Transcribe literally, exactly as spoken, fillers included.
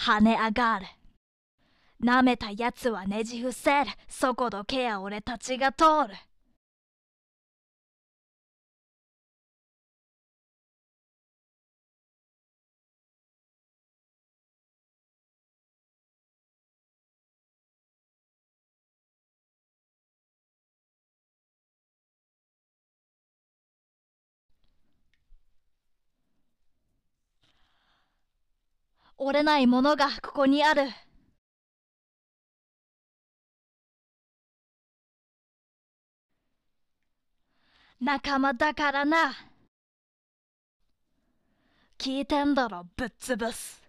跳ね上がる。なめたやつはねじ伏せる。そこどけや俺たちが通る。折れないものがここにある。仲間だからな。聞いてんだろぶっ潰す。